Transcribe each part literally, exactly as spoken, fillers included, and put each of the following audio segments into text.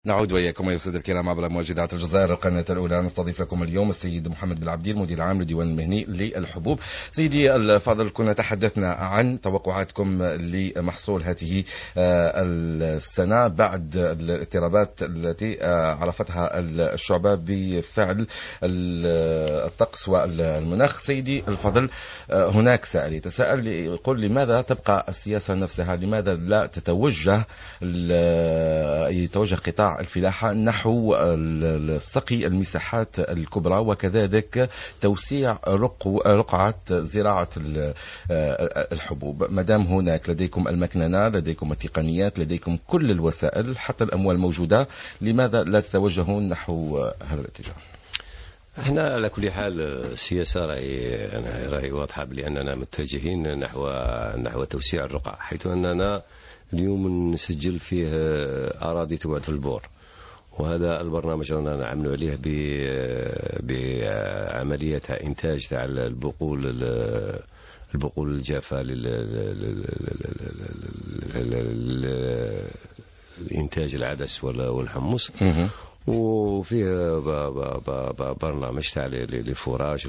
نعود وإياكم يا أستاذ الكرام عبر مواجهات الجزائر القناة الأولى. نستضيف لكم اليوم السيد محمد بالعبديل مدير العام للديوان المهني للحبوب. سيدي الفاضل، كنا تحدثنا عن توقعاتكم لمحصول هذه السنة بعد الاضطرابات التي عرفتها الشعبة بفعل الطقس والمناخ. سيدي الفاضل، هناك سائل يتساءل يقول لماذا تبقى السياسة نفسها؟ لماذا لا تتوجه يتوجه قطاع الفلاحة نحو السقي المساحات الكبرى وكذلك توسيع رقعة زراعة الحبوب؟ مدام هناك لديكم المكننة، لديكم التقنيات، لديكم كل الوسائل حتى الأموال موجودة، لماذا لا تتوجهون نحو هذا الاتجاه؟ احنا على كل حال السياسة راهي راهي واضحة بأننا متجهين نحو نحو توسيع الرقعة، حيث أننا اليوم نسجل فيه أراضي تبعث البور، وهذا البرنامج رانا نعملوا عليه بعملية إنتاج تاع البقول البقول الجافة لإنتاج العدس والحمص، وفيه برنامج تاع لفراج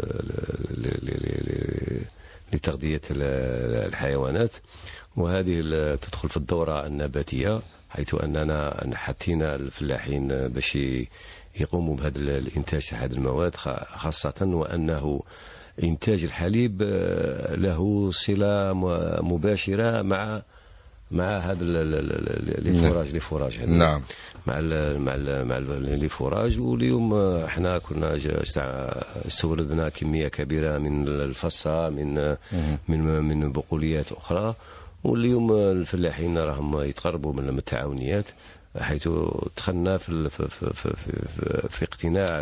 لتغذية الحيوانات، وهذه تدخل في الدورة النباتية، حيث أننا حطينا الفلاحين باش يقوموا بهذا الإنتاج تاع هذه المواد، خاصة وأنه إنتاج الحليب له صلة مباشرة مع مع هذا الفراج الفراج نعم مع ال مع ال مع الفراج. واليوم احنا كنا استوردنا كمية كبيرة من الفصة من من من بقوليات أخرى، واليوم الفلاحين راهم يتقربوا من التعاونيات، حيث دخلنا في في في في, في, في اقتناع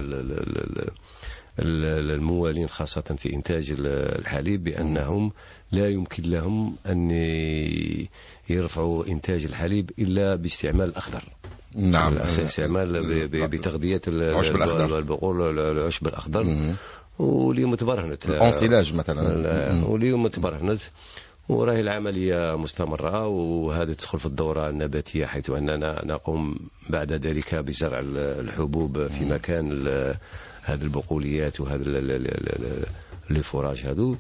الموالين خاصة في إنتاج الحليب بأنهم لا يمكن لهم أن يرفعوا إنتاج الحليب إلا باستعمال الأخضر. نعم، استعمال بتغذية البقول العشب الأخضر. واليوم تبرهنت الانسلاج مثلا، واليوم تبرهنت وراهي العملية مستمرة، وهذه تدخل في الدورة النباتية، حيث أننا نقوم بعد ذلك بزرع الحبوب في مكان هذه البقوليات وهذا الفراج هذو.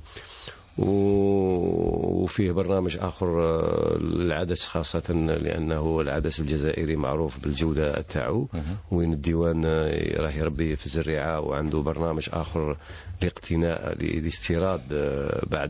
وفيه برنامج آخر العدس، خاصة لأنه العدس الجزائري معروف بالجودة تاعو، وين الديوان راه يربي في الزريعة، وعنده برنامج آخر لاقتناء لاستيراد بعد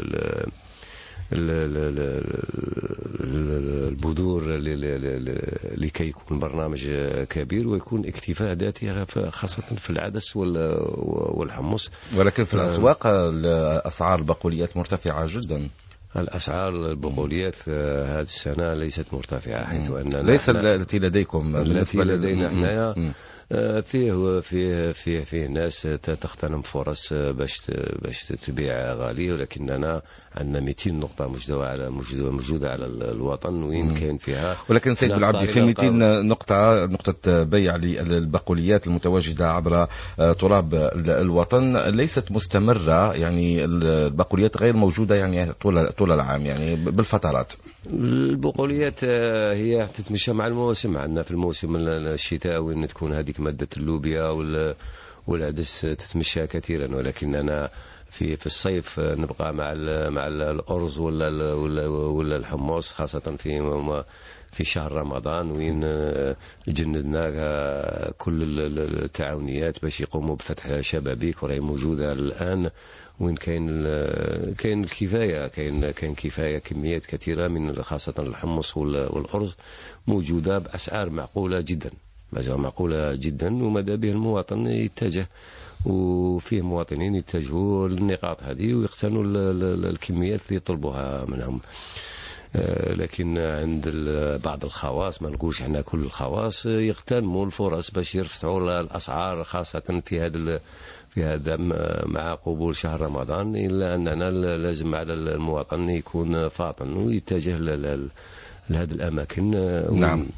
البذور لكي يكون برنامج كبير ويكون اكتفاء ذاتي خاصة في العدس والحمص. ولكن في الأسواق أسعار البقوليات مرتفعة جدا. الأسعار البقوليات هذه السنة ليست مرتفعة، حيث أننا ليس التي لديكم التي لدينا احنا فيه فيه فيه فيه ناس تغتنم فرص باش باش تبيع غالي، ولكننا عندنا مئتين نقطة موجودة على موجودة على الوطن وين كان فيها. ولكن سيد بالعبدي، في مئتين نقطة نقطة بيع للبقوليات المتواجدة عبر تراب الوطن ليست مستمرة، يعني البقوليات غير موجودة يعني طول طول العام، يعني بالفترات. البقوليات هي تتمشى مع الموسم، عندنا في الموسم الشتاء وين تكون هذيك مادة اللوبيا والعدس تتمشى كثيرا، ولكننا في في الصيف نبقى مع مع الأرز ولا ولا الحمص، خاصة في في شهر رمضان وين جندنا كل التعاونيات باش يقوموا بفتح شبابيك، وراهي موجودة الآن وين كاين كاين الكفاية كاين كاين كفاية كميات كثيرة من خاصة الحمص والأرز موجودة بأسعار معقولة جدا معقولة جدا، وماذا به المواطن يتجه، وفيه مواطنين يتجهوا للنقاط هذه ويقتنوا الكميات اللي يطلبوها منهم. لكن عند بعض الخواص، ما نقولش احنا كل الخواص، يغتنموا الفرص باش يرفعوا الأسعار، خاصة في هذا في هذا مع قبول شهر رمضان، إلا أننا لازم على المواطن يكون فاطن ويتجه لهذه الأماكن. نعم.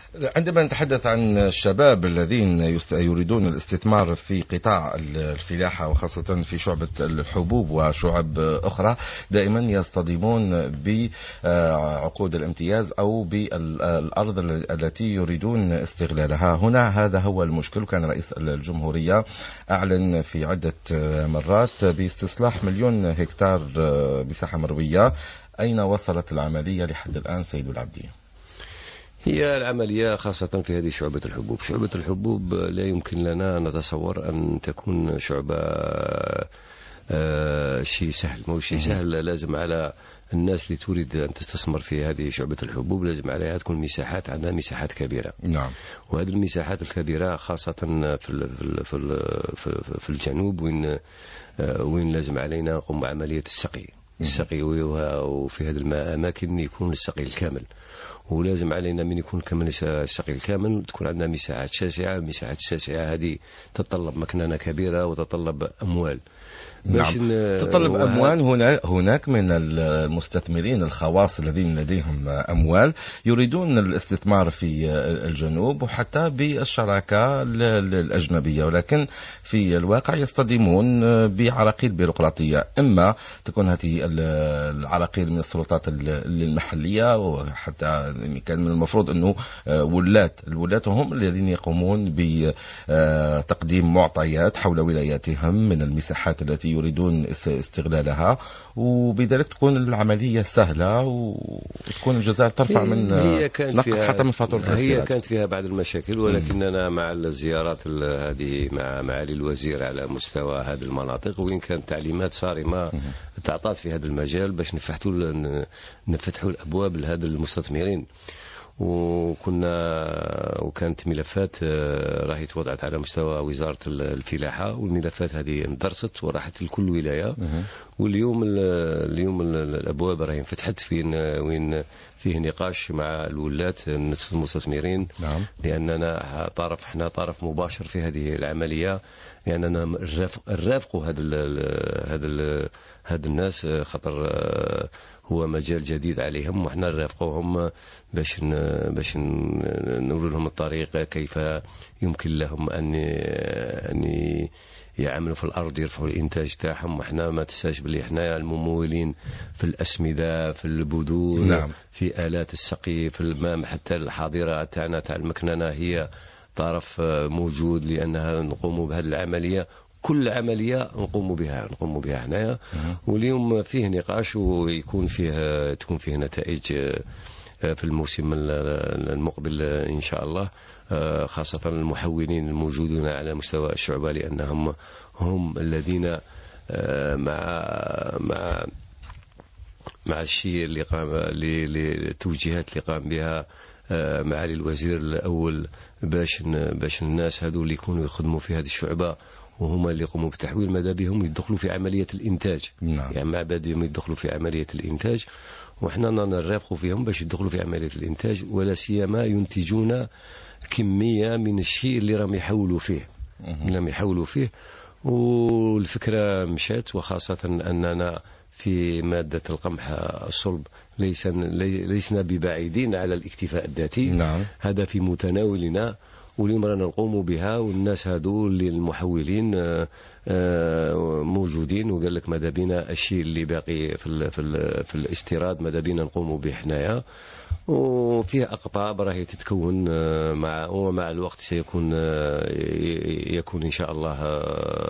عندما نتحدث عن الشباب الذين يريدون الاستثمار في قطاع الفلاحة وخاصة في شعبة الحبوب وشعب أخرى، دائما يصطدمون بعقود الامتياز أو بالأرض التي يريدون استغلالها. هنا هذا هو المشكل. كان رئيس الجمهورية أعلن في عدة مرات باستصلاح مليون هكتار مساحة مروية. أين وصلت العملية لحد الآن سيد العبدي؟ هي العملية خاصة في هذه شعبة الحبوب. شعبة الحبوب لا يمكن لنا نتصور أن تكون شعبة آه شيء سهل. مو شيء سهل. لازم على الناس اللي تريد أن تستثمر في هذه شعبة الحبوب لازم عليها تكون مساحات، عندها مساحات كبيرة. نعم. وهذه المساحات الكبيرة خاصة في ال في ال في, ال في الجنوب وين آه وين لازم علينا نقوم بعملية السقي. السقي وفي هذه الأماكن يكون السقي الكامل، ولازم علينا من يكون كمان السقي الكامل تكون عندنا مساحات شاسعة. المساحات الشاسعة هذه تتطلب مكننة كبيرة وتتطلب أموال. نعم. تطلب أموال. هنا هناك من المستثمرين الخواص الذين لديهم أموال يريدون الاستثمار في الجنوب وحتى بالشراكة الأجنبية، ولكن في الواقع يصطدمون بعراقيل بيروقراطية. إما تكون هذه العراقيل من السلطات المحلية، وحتى كان من المفروض أنه ولات الولات هم الذين يقومون بتقديم معطيات حول ولاياتهم من المساحات التي يريدون استغلالها، وبذلك تكون العملية سهلة وتكون الجزائر ترفع من نقص حتى من فاتورة الاستيراد. هي كانت فيها بعض المشاكل، ولكننا مع الزيارات هذه مع معالي الوزير على مستوى هذه المناطق وين كانت تعليمات صارمة تعطات في هذا المجال باش نفتحوا نفتحوا الأبواب لهذا المستثمرين. وكنا وكانت ملفات راهي توضعت على مستوى وزارة الفلاحة، والملفات هذه اندرست وراحت لكل ولاية. واليوم اليوم الأبواب راهي انفتحت فين وين فيه نقاش مع الولات المستثمرين. نعم. لأننا طرف احنا طرف مباشر في هذه العملية، لأننا نرافق هذا هذا هذا الناس خطر هو مجال جديد عليهم، وحنا نرافقوهم باش باش نوري لهم الطريقة كيف يمكن لهم أن أن يعملوا في الأرض يرفعوا الإنتاج تاعهم. وحنا ما تنساش بلي حنا الممولين في الأسمدة في البذور. نعم. في آلات السقي في الماء، حتى الحاضرة تاعنا تاع المكننة هي طرف موجود لأنها نقوم بهذه العملية. كل عملية نقوم بها نقوم بها هنايا. واليوم فيه نقاش ويكون فيه تكون فيه نتائج في الموسم المقبل إن شاء الله، خاصة المحولين الموجودون على مستوى الشعبة، لأنهم هم الذين مع مع مع الشيء اللي قام للتوجيهات اللي قام بها معالي الوزير الأول باش باش الناس هذو اللي يكونوا يخدموا في هذه الشعبة وهم اللي يقوموا بتحويل ماذا بهم يدخلوا في عملية الإنتاج. نعم. يعني مع بدهم يدخلوا في عملية الإنتاج، وإحنا نرافقوا فيهم باش يدخلوا في عملية الإنتاج، ولا سيما ينتجون كمية من الشيء اللي راهم يحولوا فيه اللي راهم يحولوا فيه. والفكرة مشات، وخاصة أننا في مادة القمح الصلب ليس ليسنا ببعيدين على الاكتفاء الذاتي. نعم. هذا في متناولنا، واليوم رانا نقوم بها. والناس هادو اللي المحولين موجودين، وقال لك ماذا بينا الشيء اللي باقي في ال في ال في الاستيراد ماذا بينا نقوم به حنايا. وفيها أقطاب راهي تتكون مع ومع الوقت سيكون يكون إن شاء الله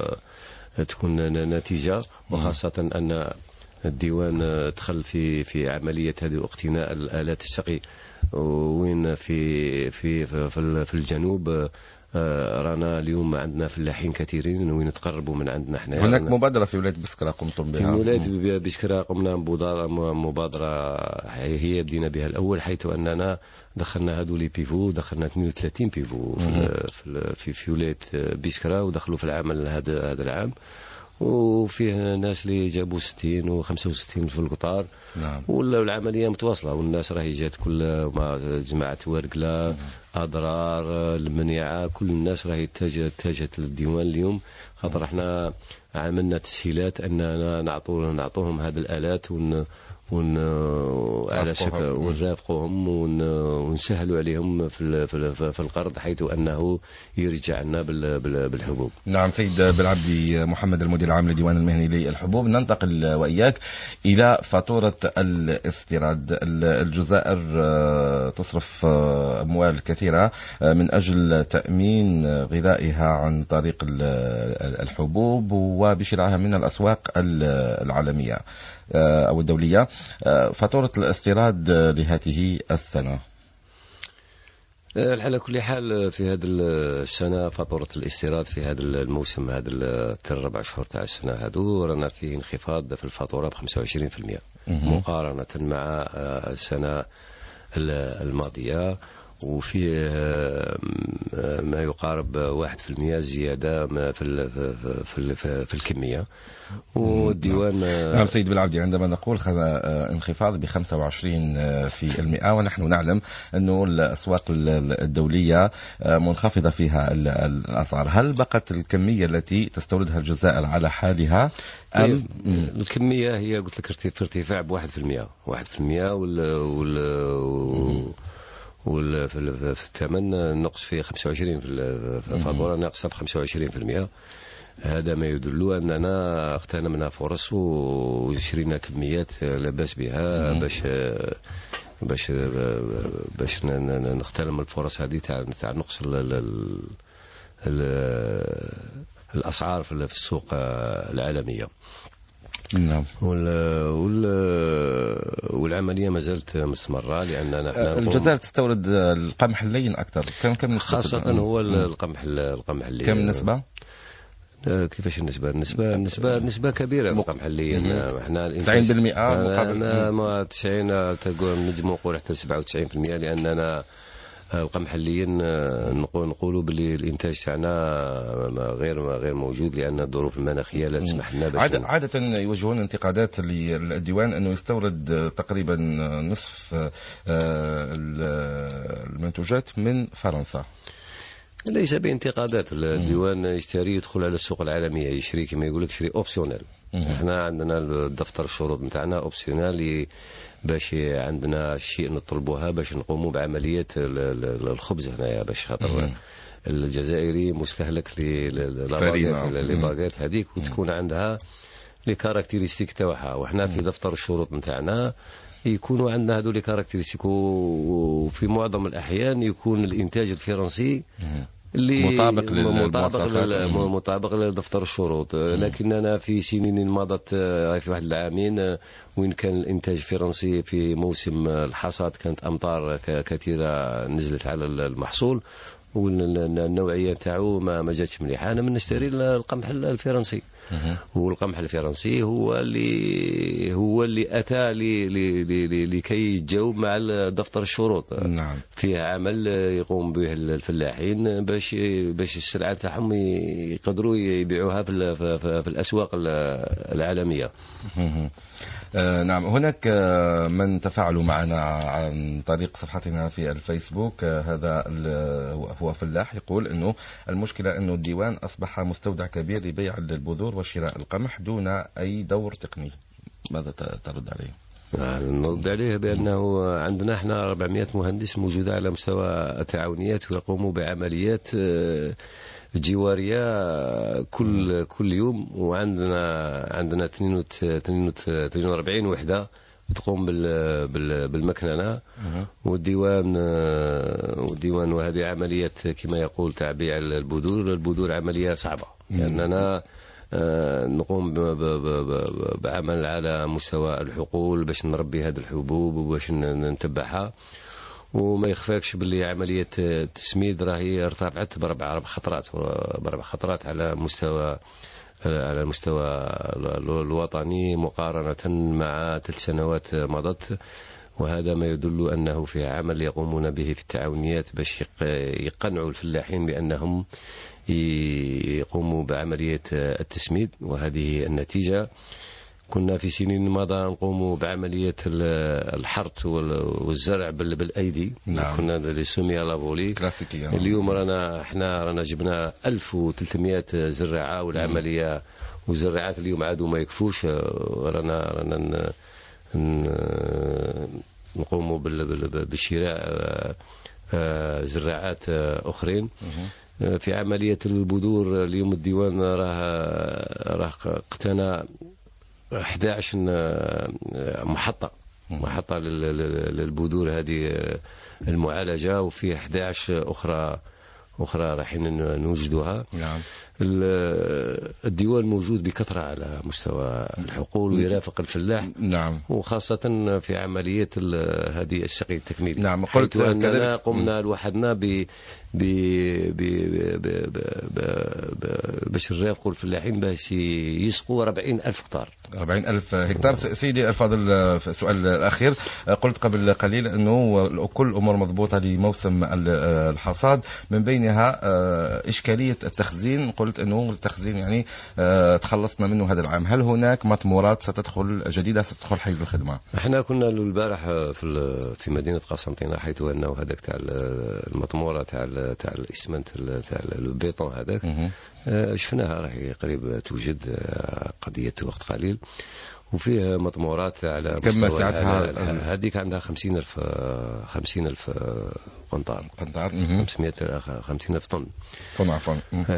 تكون نتيجة. وخاصة أن الديوان دخل في في عملية هذه اقتناء الآلات السقي، وين في في في, في الجنوب رانا اليوم عندنا فلاحين كثيرين وين تقربوا من عندنا احنا. هناك مبادرة في ولاية بسكرة قمتم بها. في ولاية بسكرة قمنا بمبادرة هي بدينا بها الأول، حيث أننا دخلنا هذو لي بيفو، دخلنا اثنين وثلاثين بيفو في في, في ولاية بسكرة، ودخلوا في العام هذا هذا العام. وفيه ناس اللي جابوا ستين وخمسة وستين في القطار. نعم. ولا العملية متواصلة، والناس راهي جات كل ما جماعة ورقلة أضرار المنيعة، كل الناس راهي اتجهت للديوان اليوم، خاطر احنا عملنا تسهيلات أننا نعطوهم نعطوهم هذه الآلات ون ون على شكل ونرافقوهم ونسهلوا عليهم في في القرض، حيث أنه يرجع لنا بالحبوب. نعم سيد بالعبدي محمد المدير العام للديوان المهني للحبوب، ننتقل وإياك إلى فاتورة الاستيراد. الجزائر تصرف أموال كثيرة من أجل تأمين غذائها عن طريق الحبوب وبشرائها من الأسواق العالمية أو الدولية. فاتورة الاستيراد لهذه السنة على كل حال في هذه السنة فاتورة الاستيراد في هذا الموسم، هذا الربع شهور تاع السنة هذو رانا فيه انخفاض في الفاتورة بخمسة وعشرين بالمئة مقارنة مع السنة الماضية، وفيه ما يقارب واحد في المئة زيادة في في في الكمية. والديوان نعم سيد بالعبدي، عندما نقول انخفاض بخمسة وعشرين في المئة ونحن نعلم أنه الأسواق الدولية منخفضة فيها الأسعار، هل بقت الكمية التي تستوردها الجزائر على حالها أم الكمية هي قلت لك في ارتفاع بواحد في المئة واحد في المئة وال وال وفي الثمن نقص في خمسة وعشرين في الفاتورة ناقصة بخمسة وعشرين في المئة. هذا ما يدل أننا اغتنمنا فرص وشرينا كميات لا بأس بها باش باش باش نغتنم الفرص هذه تاع تاع نقص الأسعار في السوق العالمية. نعم. وال... وال... والعملية ما زالت مستمرة، لأننا الجزائر تستورد القمح اللين أكثر، كم كم خاصة هو القمح القمح اللين. كم النسبة؟ كيفاش النسبة؟ النسبة النسبة نسبة كبيرة القمح اللين. احنا تسعين بالمئة مقابل ما تسعين تقول نجم نقول حتى سبعة وتسعين بالمئة، لأننا القمح اللين نقول نقولوا باللي الانتاج تاعنا غير غير موجود، لان الظروف المناخيه لا تسمح لنا. عادة, عادة يوجهون انتقادات للديوان انه يستورد تقريبا نصف المنتوجات من فرنسا. ليس بانتقادات، الديوان يشتري يدخل على السوق العالميه يشري كما يقول لك يشري اوبسيونيل. احنا عندنا الدفتر الشروط نتاعنا اوبسيونيل باش عندنا شيء نطلبوها باش نقوموا بعملية الخبز هنايا، باش خاطر الجزائري مستهلك للباغيت هذيك وتكون عندها لي كاركتيرستيك تاعها، وحنا في دفتر الشروط نتاعنا يكونوا عندنا هذو لي كاركتيرستيك، وفي معظم الأحيان يكون الإنتاج الفرنسي اللي مطابق مطابق مطابق لدفتر الشروط. لكننا في سنين مضت في واحد العامين وين كان الانتاج الفرنسي في موسم الحصاد كانت امطار كثيره نزلت على المحصول والنوعيه تاعو ما ما جاتش مليحه. انا من نشتري القمح الفرنسي، والقمح الفرنسي هو اللي هو اللي اتى لكي يتجاوب مع دفتر الشروط. نعم. فيه عمل يقوم به الفلاحين باش باش السلعه تاعهم يقدروا يبيعوها في, في, في الاسواق العالميه. نعم. هناك من تفاعلوا معنا عن طريق صفحتنا في الفيسبوك. هذا هو فلاح يقول انه المشكله انه الديوان اصبح مستودع كبير لبيع البذور وشراء القمح دون اي دور تقني. ماذا ترد عليه؟ نرد عليه بأنه عندنا احنا أربعمائة مهندس موجودة على مستوى التعاونيات ويقوموا بعمليات جوارية كل كل يوم، وعندنا عندنا اثنين وأربعين وحدة تقوم بالمكننة والديوان والديوان وهذه عملية كما يقول تعبيع البذور. البذور عملية صعبة لأننا نقوم بعمل على مستوى الحقول باش نربي هذه الحبوب وباش نتبعها، وما يخفاكش باللي عملية التسميد راهي ارتفعت بأربع خطرات بأربع خطرات على مستوى على المستوى الوطني مقارنة مع ثلاث سنوات مضت، وهذا ما يدل أنه في عمل يقومون به في التعاونيات باش يقنعوا الفلاحين بأنهم يقوموا بعملية التسميد، وهذه النتيجة. كنا في سنين ماضى نقوم بعملية الحرث والزرع بالأيدي. نعم. كنا لسوميا لافولي كلاسيكية. اليوم رانا احنا رانا جبنا ألف وثلاثمائة زراعة، والعملية والزراعات اليوم عادوا ما يكفوش. رانا رانا نقوموا بشراء زراعات أخرين. في عملية البذور اليوم الديوان راه راه اقتنى أحد عشر محطة محطة للبذور هذه المعالجة، وفي أحد عشر أخرى أخرى رايحين نوجدها. نعم. الديوان موجود بكثرة على مستوى الحقول ويرافق الفلاح. نعم. وخاصة في عملية هذه السقي التكميلي. نعم. قلت أننا قمنا لوحدنا ب باش نرافقوا الفلاحين باش يسقوا أربعين ألف هكتار. أربعين ألف هكتار. سيدي الفاضل، في السؤال الأخير قلت قبل قليل أنه كل أمور مضبوطة لموسم الحصاد، من بينها إشكالية التخزين. قلت أنه التخزين يعني تخلصنا منه هذا العام. هل هناك مطمورات ستدخل جديدة ستدخل حيز الخدمة؟ احنا كنا البارح في في مدينة قسنطينة، حيث أنه هذاك تاع المطمورة تاع تاع الإسمنت تاع البيطون هذاك شفناها راهي قريب توجد قضية وقت قليل، وفيه مطمورات على كم ساعتها؟ هذيك عندها خمسين ألف خمسين ألف قنطار قنطار خمسمائة خمسين ألف طن طن عفوا.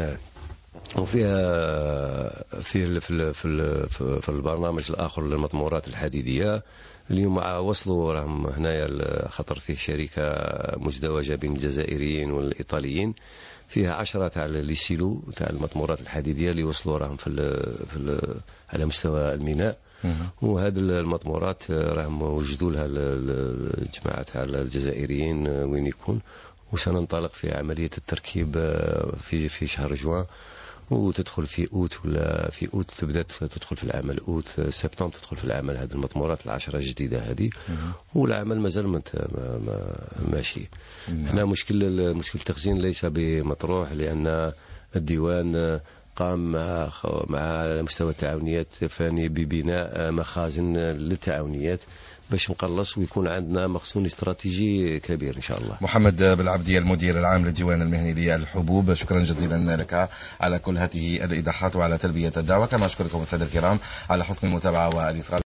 وفيها في في في في البرنامج الآخر للمطمورات الحديدية. اليوم وصلوا راهم هنايا خطر فيه شركة مزدوجة بين الجزائريين والإيطاليين، فيها عشرة تاع ليسيلو تاع المطمورات الحديدية اللي وصلوا راهم في في ال على مستوى الميناء. وهذه المطمورات راهم وجدوا لها الجماعة تاع الجزائريين وين يكون، وسننطلق في عملية التركيب في في شهر جوان، وتدخل في أوت ولا في أوت تبدأ تدخل في العمل أوت سبتمبر تدخل في العمل هذه المطمورات العشرة الجديدة هذه. والعمل مازال ماشي. هنا مشكل مشكل التخزين ليس بمطروح، لأن الديوان قام مع مع مستوى التعاونيات فاني ببناء مخازن للتعاونيات باش نقلص ويكون عندنا مخزون استراتيجي كبير إن شاء الله. محمد بالعبدية المدير العام للديوان المهني للحبوب، شكرا جزيلا لك على كل هذه الإيضاحات وعلى تلبية الدعوة، كما أشكركم السادة الكرام على حسن المتابعة والإصغاء.